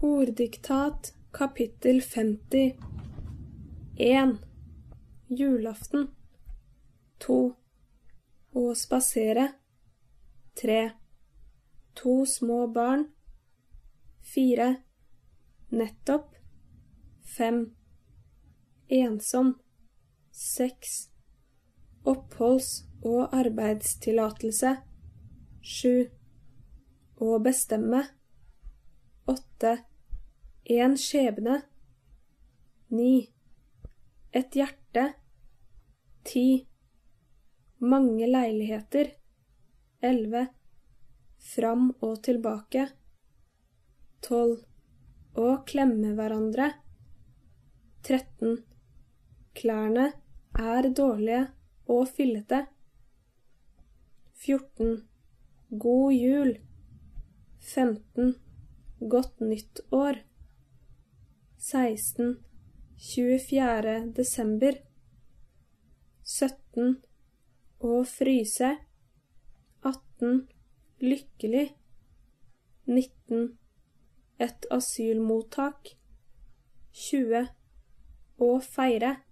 Orddiktat kapittel 50. 1. Julaften. 2. Å spasere. 3. 2 små barn. 4. Nettopp. 5. Ensom. 6. Oppholds- og arbeidstillatelse. 7. Å bestemme. 8. En skjebne. 9. Et hjerte. 10. Mange leiligheter. 11. Fram og tilbake. 12. Å klemme hverandre. 13. Klærne er dårlige og fillete. 14. God jul. 15. Godt nytt år. 16. 24. desember. 17. Å fryse. 18. Lykkelig. 19. Et asylmottak. 20. Å feire.